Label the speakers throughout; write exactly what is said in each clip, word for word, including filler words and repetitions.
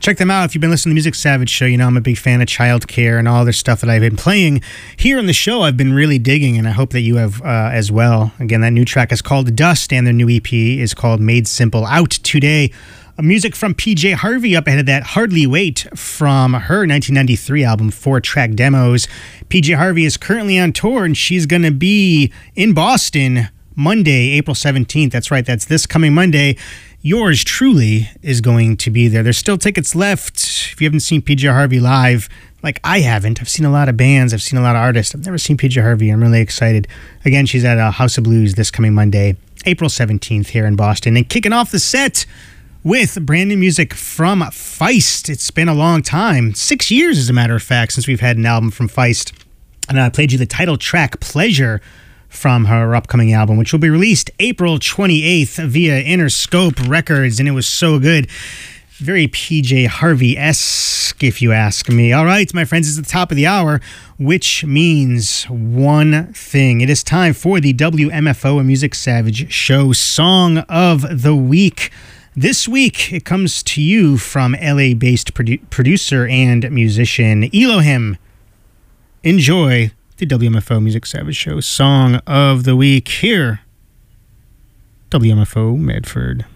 Speaker 1: Check them out. If you've been listening to the Music Savage Show, you know I'm a big fan of Childcare and all their stuff that I've been playing here on the show. I've been really digging, and I hope that you have uh, as well. Again, that new track is called Dust, and their new E P is called Made Simple, out today. Uh, music from P J Harvey up ahead of that. Hardly Wait from her nineteen ninety-three album, Four Track Demos. P J Harvey is currently on tour, and she's going to be in Boston Monday, April seventeenth. That's right, that's this coming Monday. Yours truly is going to be there. There's still tickets left. If you haven't seen P J Harvey live, like I haven't, I've seen a lot of bands, I've seen a lot of artists. I've never seen P J Harvey. I'm really excited. Again, she's at uh, House of Blues this coming Monday, April seventeenth here in Boston. And kicking off the set with brand new music from Feist. It's been a long time, six years as a matter of fact, since we've had an album from Feist. And I played you the title track, Pleasure, from her upcoming album, which will be released April twenty-eighth via Interscope Records, and it was so good. Very P J Harvey-esque, if you ask me. All right, my friends, it's the top of the hour, which means one thing. It is time for the W M F O and Music Savage Show Song of the Week. This week, it comes to you from L A-based produ- producer and musician Elohim. Enjoy the W M F O Music Savage Show Song of the Week here. W M F O Medford.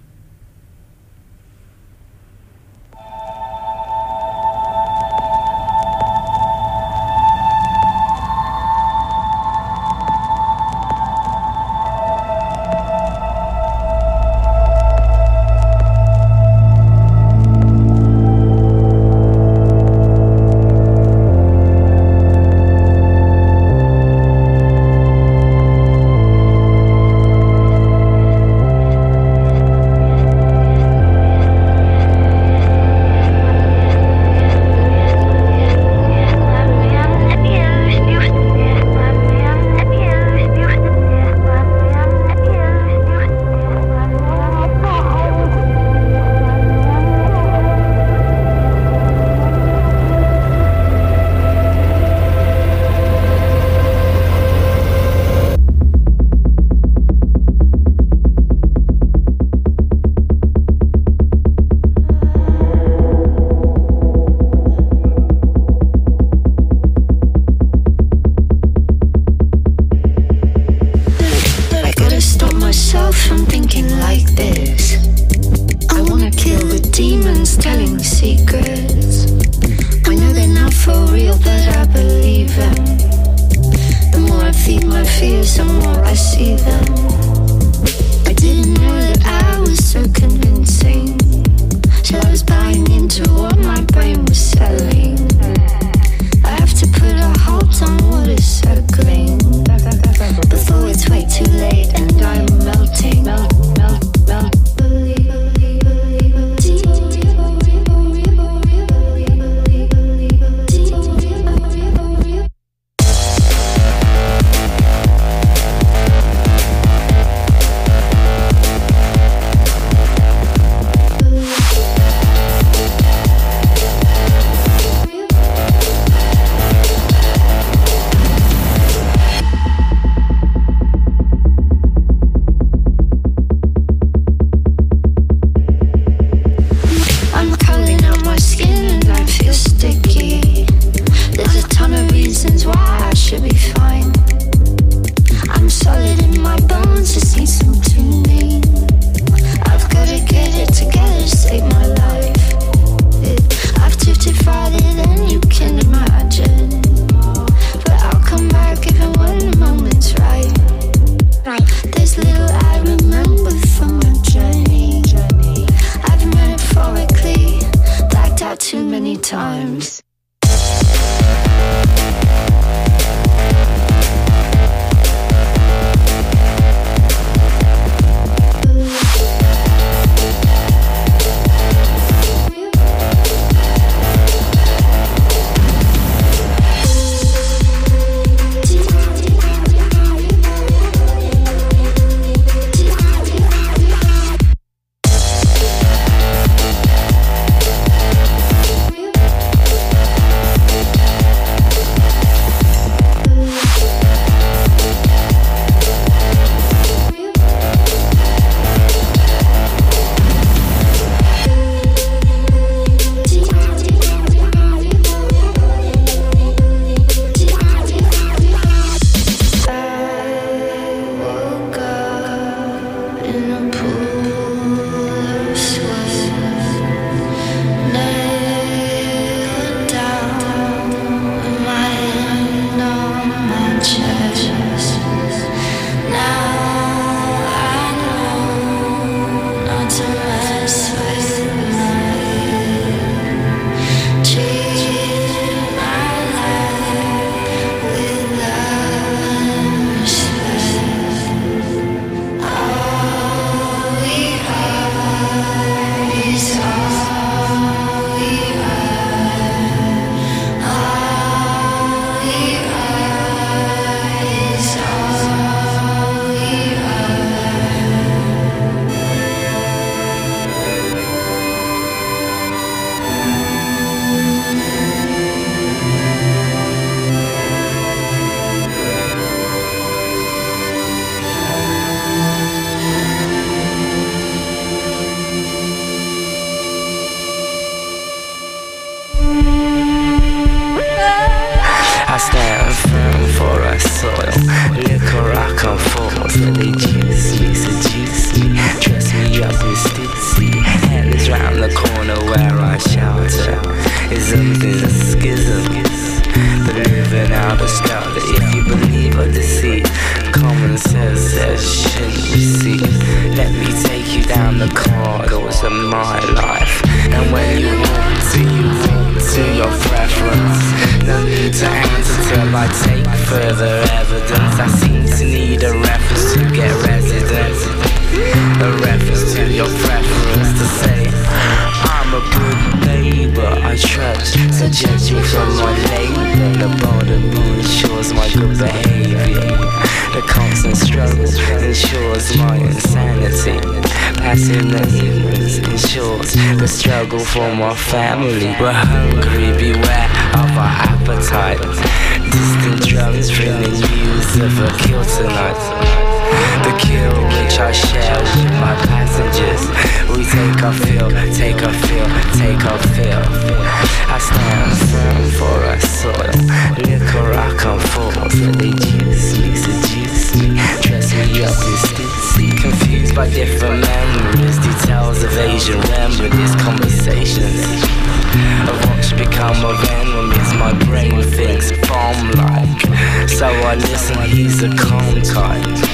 Speaker 2: come forth, but they juice me, seduce me, dress me up in stitsy. Headless round the corner where I shelter. Isms in a schism, but living out a skelter. If you believe or deceit, common sense says shouldn't receive. Let me take you down the corridors of my life, and when you walk to you walk to your preference. No need to answer till I take further evidence. I seem to need a reference to get residence, a reference to your preference to say I'm a good neighbor. I trust, so judge me from my label. The border ensures my good behavior. The constant struggle ensures my insanity. Passing the ignorance ensures the struggle for my family. We're hungry, beware of our appetite. Distant drums bringing news of a kill tonight. The kill which I share with my passengers. We take our fill, take our fill, take our fill. I stand firm for our soil. Liquor I come forth, they juice me, seduce me, dress me up in stitsy. Confused by different memories, details of Asian remedies, conversations of what's become of enemies. My brain thinks bomb-like, so I listen, he's a calm type.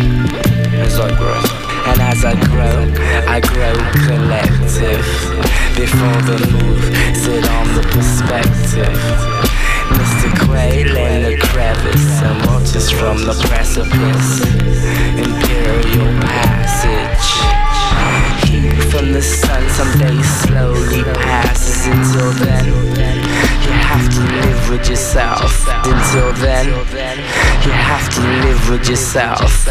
Speaker 2: As I grow, and as I grow, I grow collective. Before the move, sit on the perspective. Mister Quail in the crevice and watches from the precipice. Imperial passage. Heat from the sun someday slowly passes. Until then, you have to live with yourself. Until then, you have to live with yourself.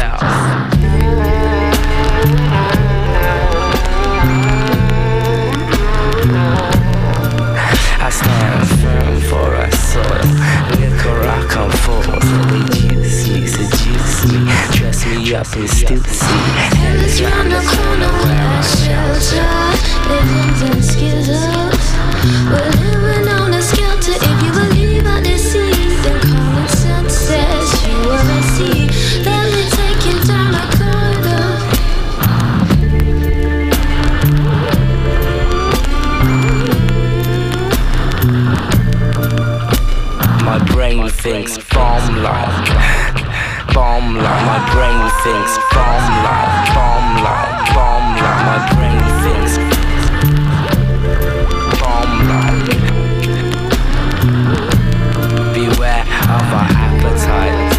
Speaker 2: I stand firm for our soil. Liquor I come forth, they juice me, seduce me, dress me up in stitsy.
Speaker 3: Headless round the corner where I shelter. Living in schisms, we're living on a skelter. If you believe I deceive, then common sense says you are a seed. Let me take you down the corridor.
Speaker 2: My brain thinks bomb-like, bomb-like. My brain thinks bomb-like, bomb-like, bomb-like. My brain thinks bomb-like. Beware of our appetite.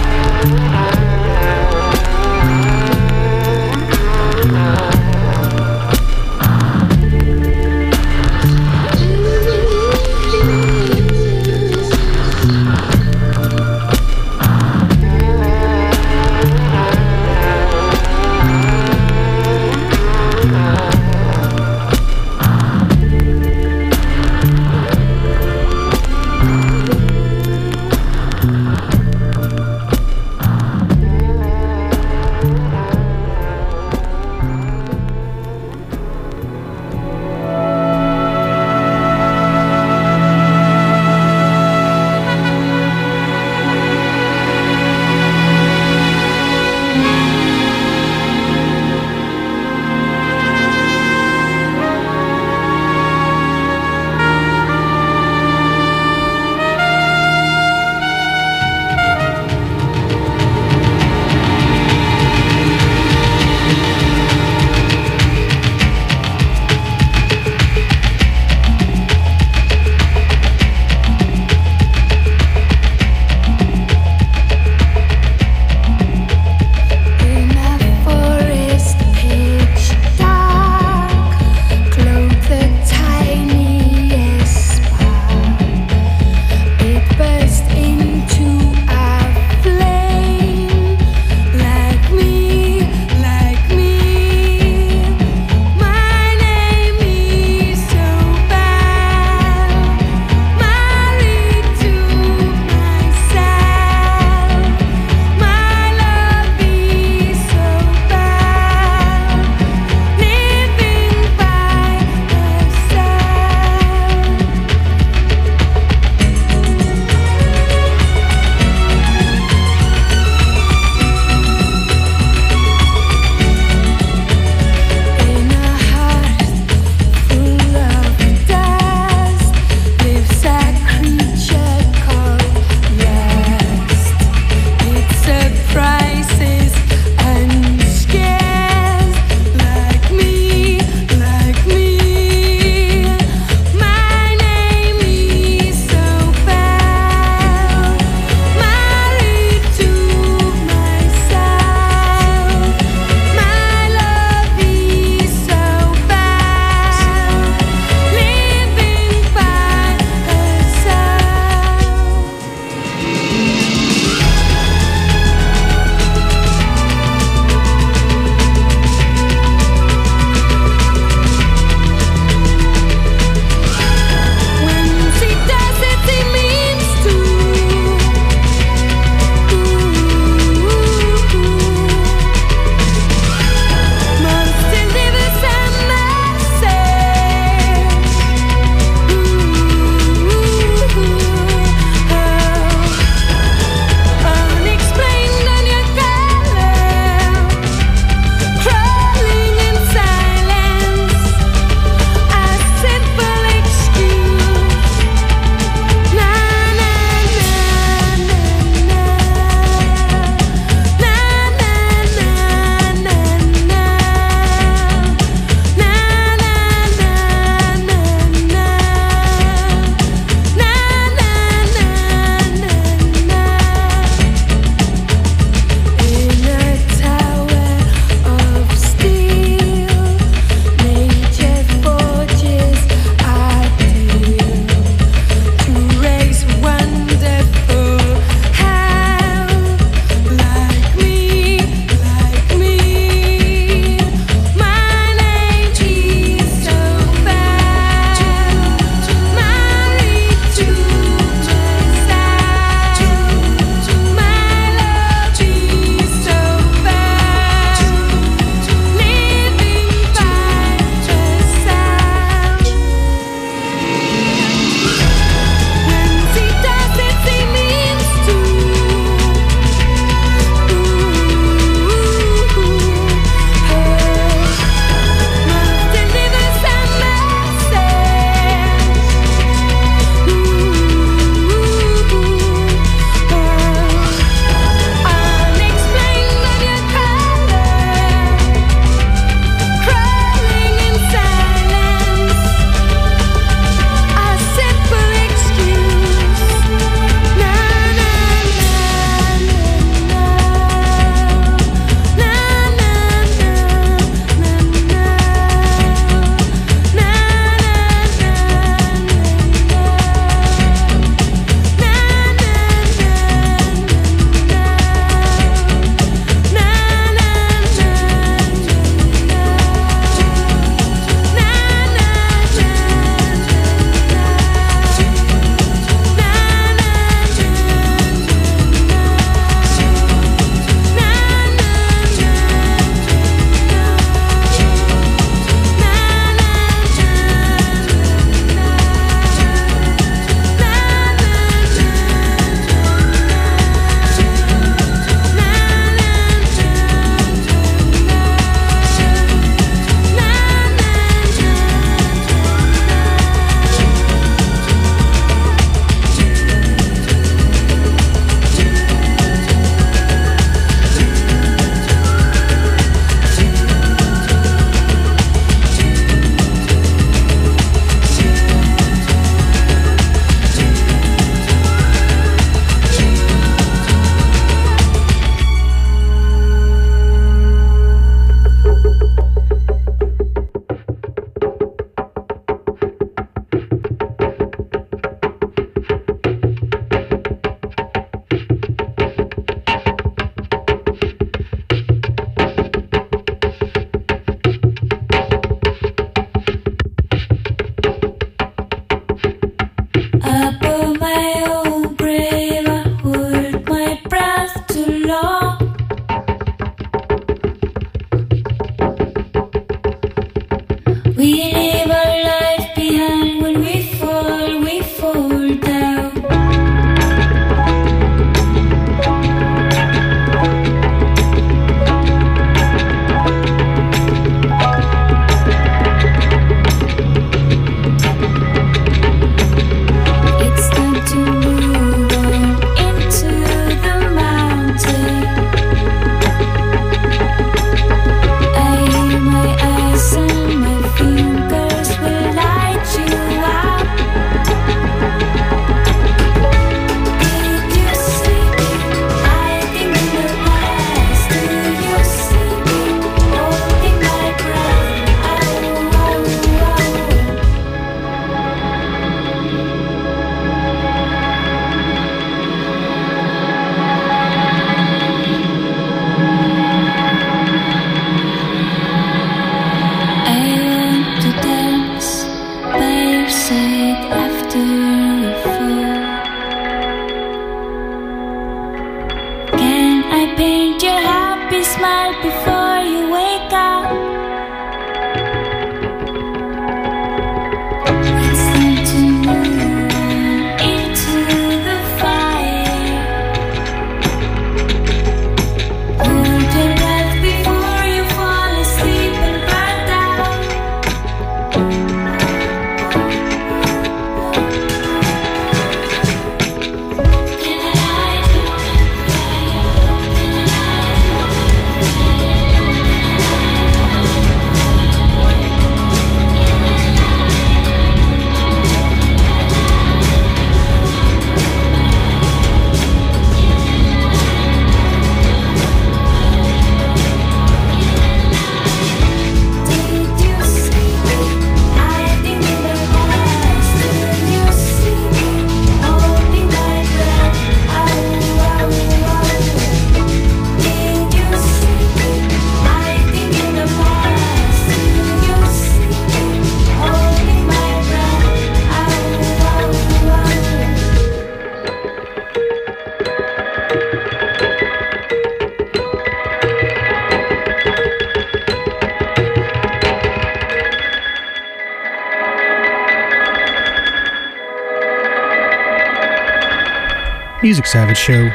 Speaker 1: Music Savage Show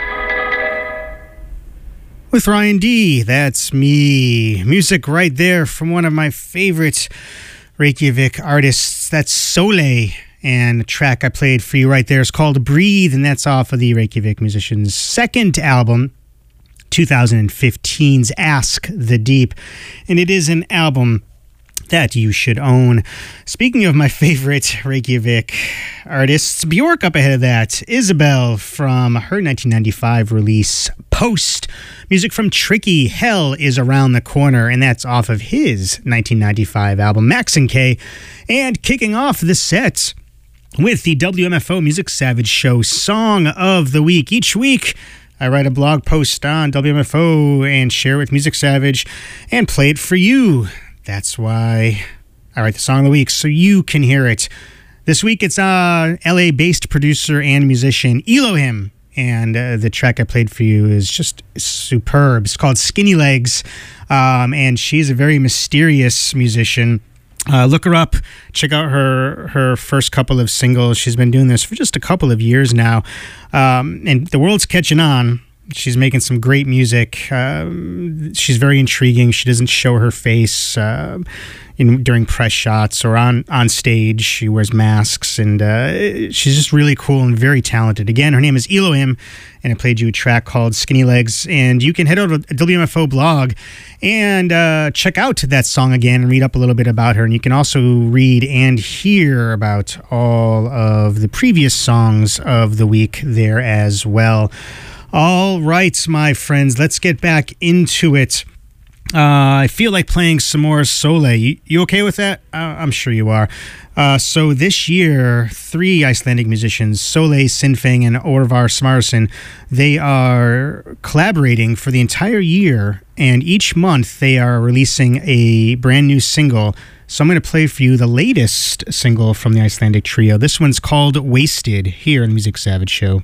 Speaker 1: with Ryan D. That's me. Music right there from one of my favorite Reykjavik artists. That's Sole. And the track I played for you right there is called Breathe, and that's off of the Reykjavik musician's second album, twenty fifteen's Ask the Deep. And it is an album that you should own. Speaking of my favorite Reykjavik artists, Björk up ahead of that. Isabel from her nineteen ninety-five release, Post. Music from Tricky, Hell is Around the Corner, and that's off of his nineteen ninety-five album, Max and K. And kicking off the set with the W M F O Music Savage Show Song of the Week. Each week, I write a blog post on W M F O and share it with Music Savage and play it for you. That's why I write the Song of the Week, so you can hear it. This week, it's uh, L A-based producer and musician Elohim, and uh, the track I played for you is just superb. It's called Skinny Legs, um, and she's a very mysterious musician. Uh, look her up. Check out her her first couple of singles. She's been doing this for just a couple of years now, um, and the world's catching on. She's making some great music. Um, she's very intriguing. She doesn't show her face uh, in, during press shots or on, on stage. She wears masks, and uh, she's just really cool and very talented. Again, her name is Elohim, and I played you a track called Skinny Legs. And you can head over to W M F O blog and uh, check out that song again and read up a little bit about her. And you can also read and hear about all of the previous songs of the week there as well. All right, my friends, let's get back into it. Uh, I feel like playing some more Sole. You, you okay with that? Uh, I'm sure you are. Uh, so this year, three Icelandic musicians, Sole, Sinfing, and Orvar Smarsson, they are collaborating for the entire year, and each month they are releasing a brand new single. So I'm going to play for you the latest single from the Icelandic trio. This one's called Wasted, here on the Music Savage Show.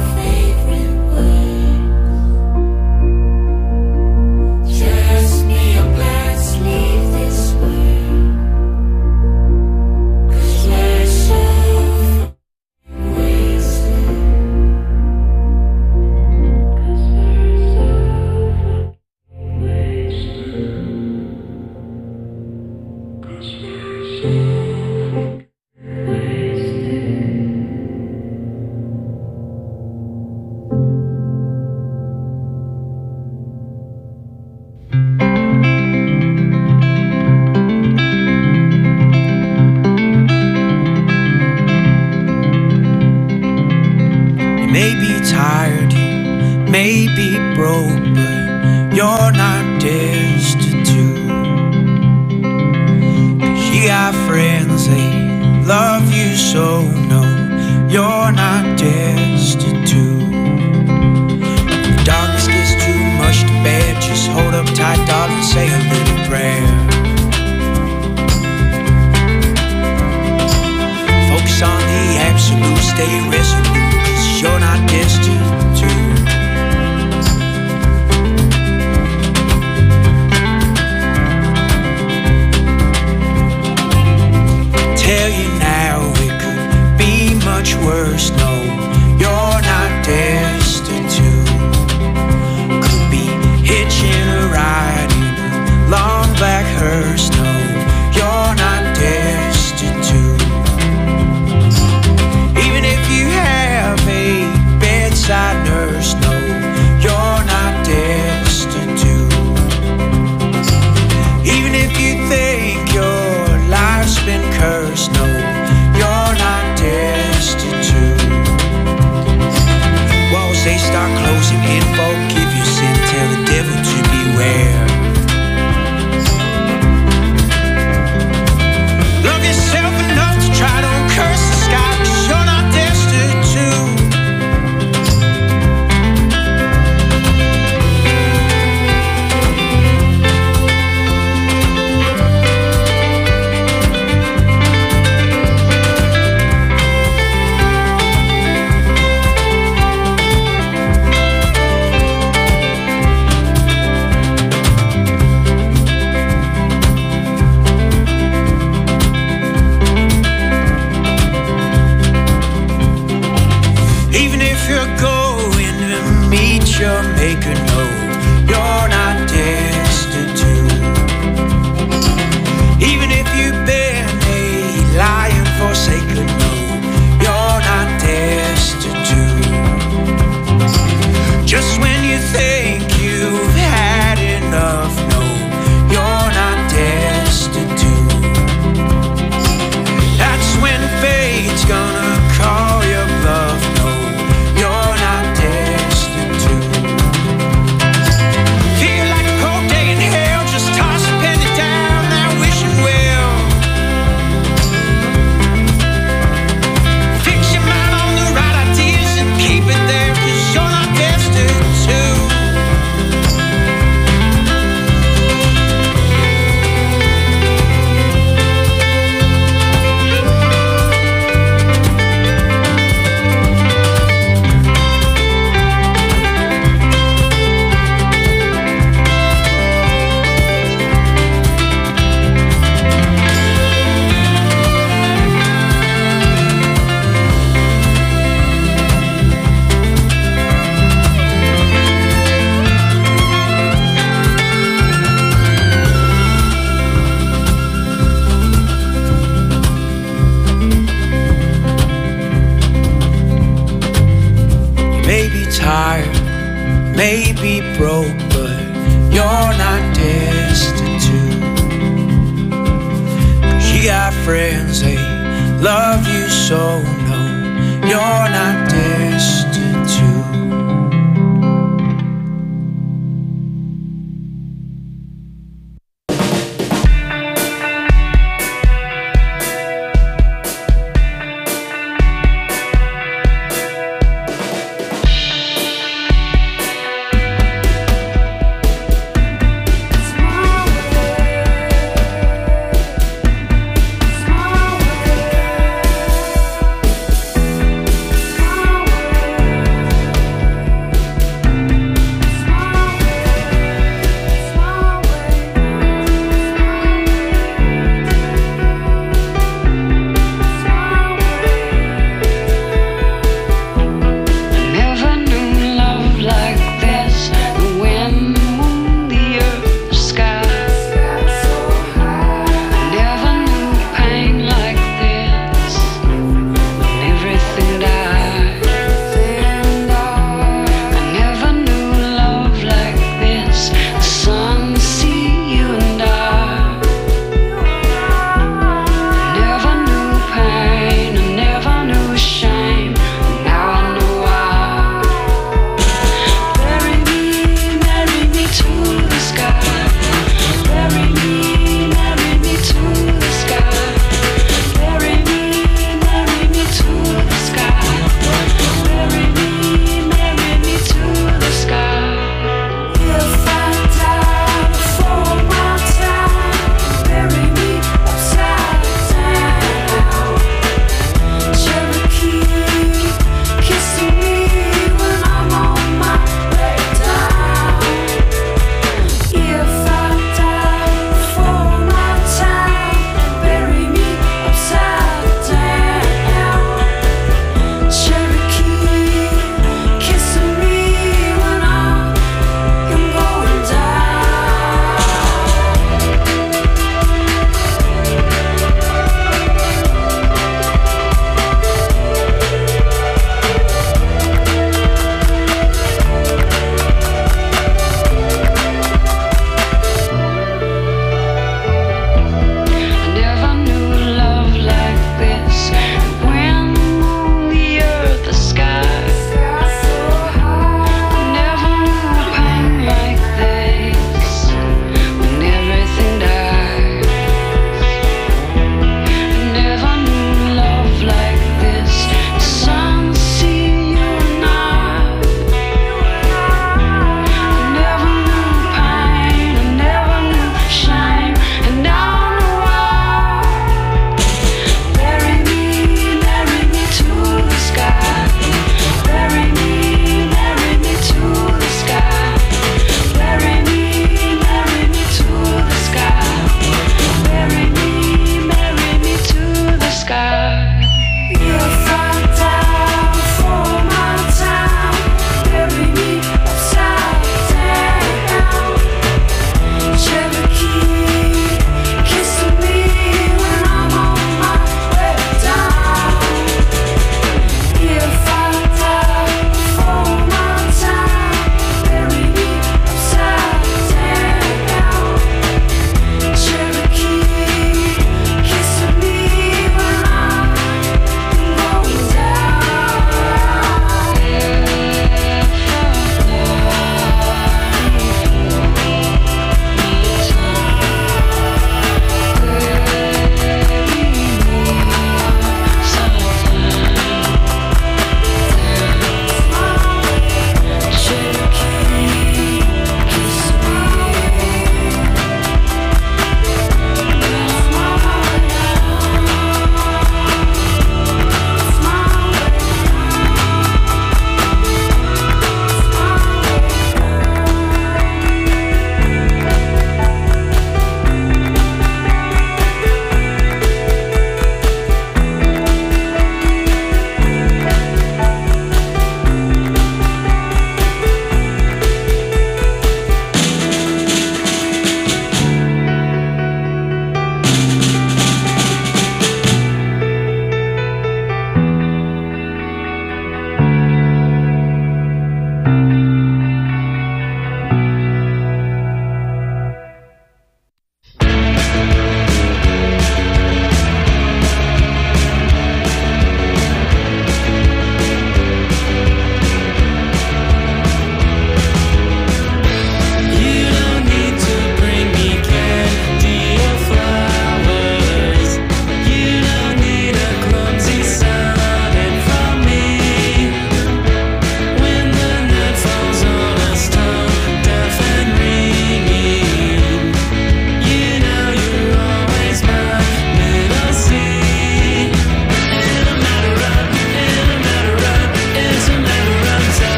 Speaker 4: Just me. may be broke, but you're not destitute. 'Cause you got friends, they love you so. No, you're not destitute. When the darkness gets too much to bear, just hold up tight, darling, say a little prayer. Focus on the absolute, stay resolute, 'cause you're not destitute. Tell you now it could be much worse. No, you're not destitute. Could be hitching a ride in a long black hearse. No, you're not destitute. Even if you have a bedside nurse. No, you're not destitute. Even if you think your life's been cursed. No, you're not destitute. Walls, they start closing in. Forgive your sin, tell the devil to beware. Love yourself enough to try to curse the sky, 'cause you're not destitute. You're making no, you're not destitute. Even if you've been a lion forsaken, no, you're not destitute. Just when you think you've had enough, no, you're not destitute. That's when fate's gonna call your bluff. No, you're not destitute. Feel like a cold day in hell, just toss a penny down, now wish you well. Fix your mind on the right ideas and keep it there, 'cause you're not destitute. Tired, maybe broke, but you're not destitute. 'Cause you got friends, they love you so. No, you're not destitute.
Speaker 3: Small way,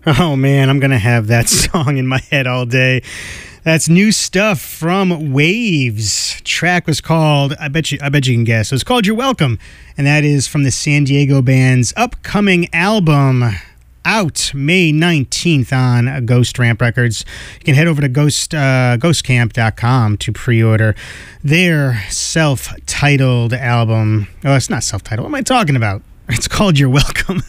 Speaker 1: Oh man, I'm going to have that song in my head all day. That's new stuff from Waves. Track was called, I bet you I bet you can guess. It was called You're Welcome, and that is from the San Diego band's upcoming album, out May nineteenth on Ghost Ramp Records. You can head over to ghost uh, ghost camp dot com to pre-order their self-titled album. Oh, it's not self-titled. What am I talking about? It's called You're Welcome.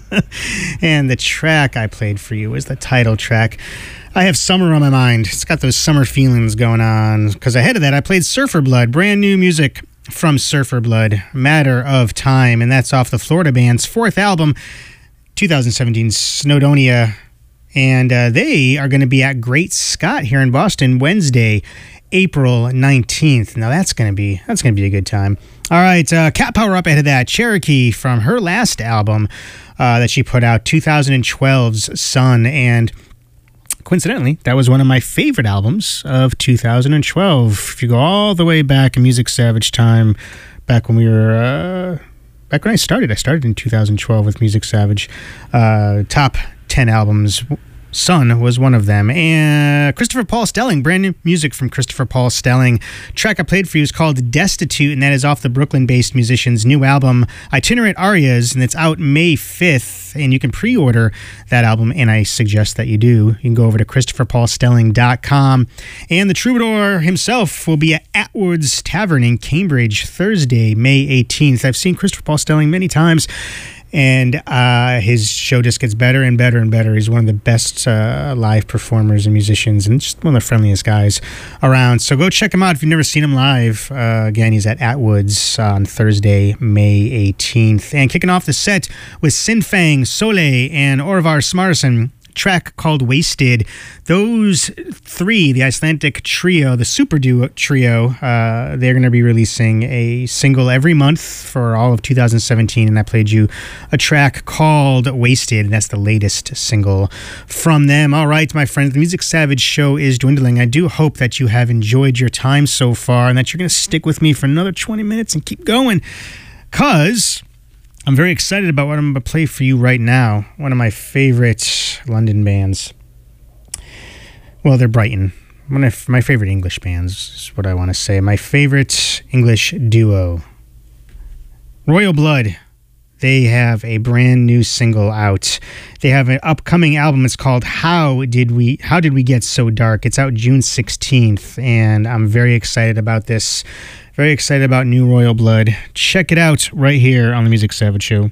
Speaker 1: And the track I played for you was the title track. I have summer on my mind. It's got those summer feelings going on. Because ahead of that, I played Surfer Blood, brand new music from Surfer Blood, Matter of Time. And that's off the Florida band's fourth album, twenty seventeen Snowdonia. And uh, they are going to be at Great Scott here in Boston Wednesday, April nineteenth. Now that's going to be that's going to be a good time. All right, uh, Cat Power up ahead of that. Cherokee from her last album uh, that she put out, twenty twelve's Sun. And coincidentally, that was one of my favorite albums of two thousand twelve. If you go all the way back in Music Savage time, back when we were, uh, back when I started, I started in two thousand twelve with Music Savage. Uh, top ten albums. Sun was one of them. And Christopher Paul Stelling, brand new music from Christopher Paul Stelling. Track I played for you is called Destitute, and that is off the Brooklyn-based musician's new album, Itinerant Arias, and it's out May fifth, and you can pre-order that album, and I suggest that you do. You can go over to christopher paul stelling dot com. And the Troubadour himself will be at Atwood's Tavern in Cambridge Thursday, May eighteenth. I've seen Christopher Paul Stelling many times, and uh, his show just gets better and better and better. He's one of the best uh, live performers and musicians, and just one of the friendliest guys around. So go check him out if you've never seen him live. Uh, again, he's at Atwood's on Thursday, May eighteenth. And kicking off the set with Sinfang, Soleil, and Orvar Smarson. Track called Wasted. Those three, the Icelandic trio, the super duo trio, uh, they're going to be releasing a single every month for all of two thousand seventeen, and I played you a track called Wasted, and that's the latest single from them. All right, my friends, the Music Savage show is dwindling. I do hope that you have enjoyed your time so far and that you're going to stick with me for another twenty minutes and keep going, because I'm very excited about what I'm going to play for you right now. One of my favorite London bands. Well, they're Brighton. One of my favorite English bands is what I want to say. My favorite English duo. Royal Blood. They have a brand new single out. They have an upcoming album. It's called How Did We How Did We Get So Dark? It's out June sixteenth, and I'm very excited about this. Very excited about new Royal Blood. Check it out right here on the Music Savage Show.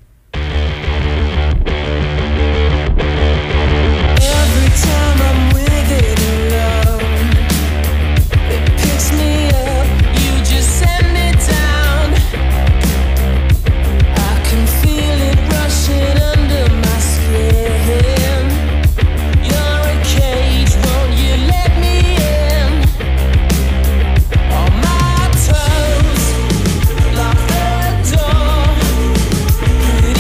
Speaker 5: Door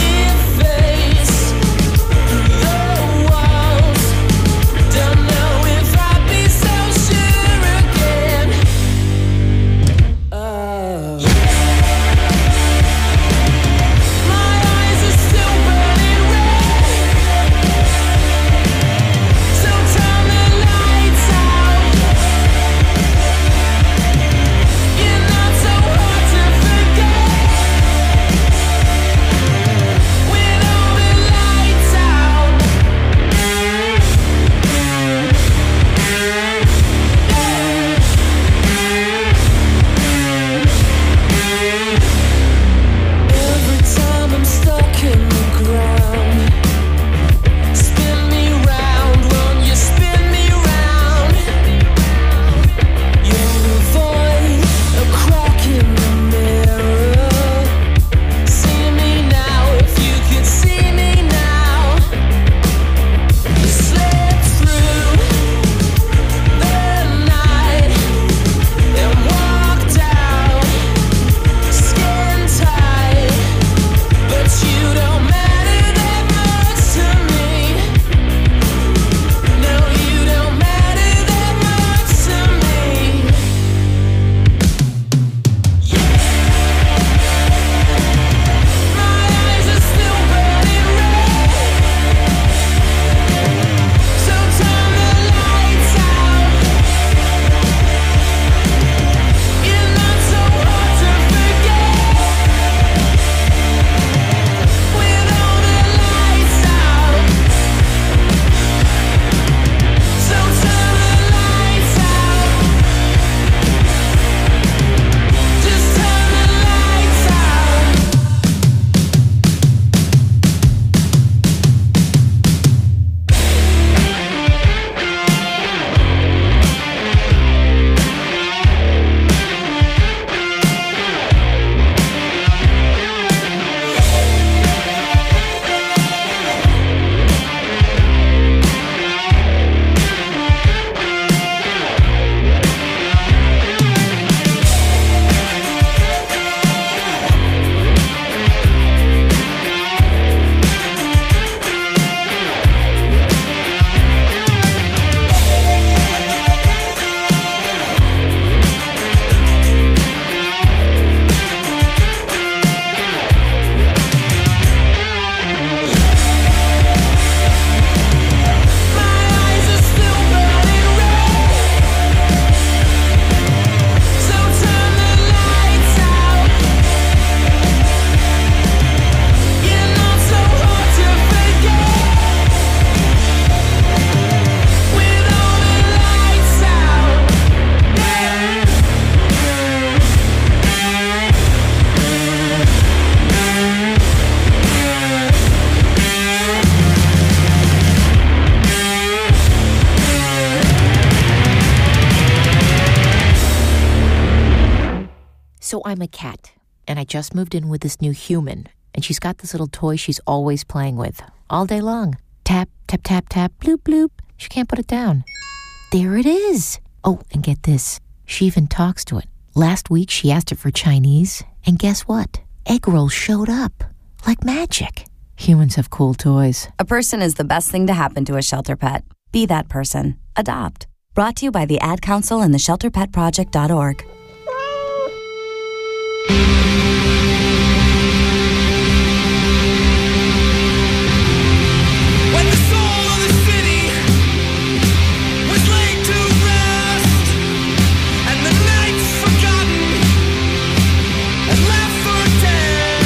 Speaker 5: I'm a cat, and I just moved in with this new human, and she's got this little toy she's always playing with, all day long. Tap, tap, tap, tap, bloop, bloop. She can't put it down. There it is. Oh, and get this. She even talks to it. Last week, she asked it for Chinese, and guess what? Egg rolls showed up. Like magic. Humans have cool toys.
Speaker 6: A person is the best thing to happen to a shelter pet. Be that person. Adopt. Brought to you by the Ad Council and the shelter pet project dot org.
Speaker 4: When the soul of the city was laid to rest, and the nights forgotten and left for dead.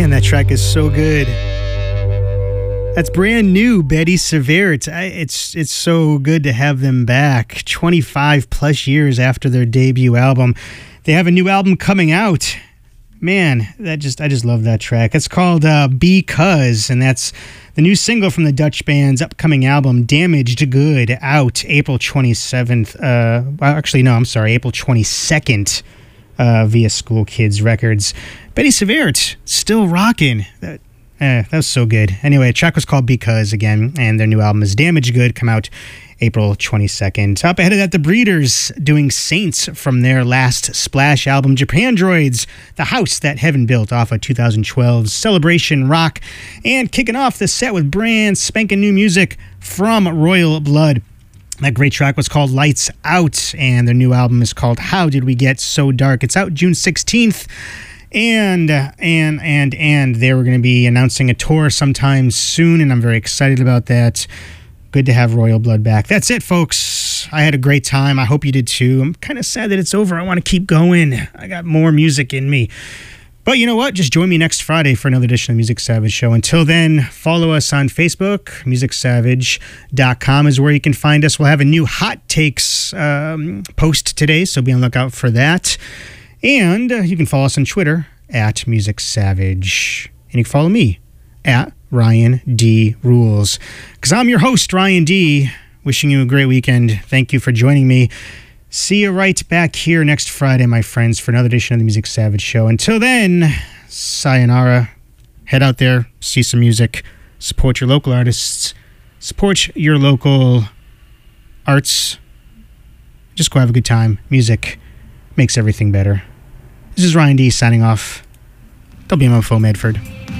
Speaker 1: Man, that track is so good. That's brand new, Betty Severt. I, it's it's so good to have them back. twenty-five plus years after their debut album, they have a new album coming out. Man, that just I just love that track. It's called uh, Because, and that's the new single from the Dutch band's upcoming album, Damaged Good, out April twenty-seventh. Uh, well, actually, no, I'm sorry, April twenty-second. Uh, via School Kids Records. Betty Severt, still rocking. That, eh, that was so good. Anyway, the track was called Because, again, and their new album is Damaged Good, come out April twenty-second. Up ahead of that, The Breeders doing Saints from their last Splash album, Japandroids, The House That Heaven Built, off of two thousand twelve's Celebration Rock, and kicking off the set with brand spanking new music from Royal Blood. That great track was called Lights Out, and their new album is called How Did We Get So Dark? It's out June sixteenth, and and and and they were going to be announcing a tour sometime soon, and I'm very excited about that. Good to have Royal Blood back. That's it, folks. I had a great time. I hope you did too. I'm kind of sad that it's over. I want to keep going. I got more music in me. But you know what? Just join me next Friday for another edition of the Music Savage Show. Until then, follow us on Facebook. music savage dot com is where you can find us. We'll have a new Hot Takes um, post today, so be on the lookout for that. And uh, you can follow us on Twitter at Music Savage. And you can follow me at Ryan D. Rules. Because I'm your host, Ryan D. Wishing you a great weekend. Thank you for joining me. See you right back here next Friday, my friends, for another edition of the Music Savage Show. Until then, sayonara. Head out there, see some music, support your local artists, support your local arts. Just go have a good time. Music makes everything better. This is Ryan D signing off. W M F O Medford.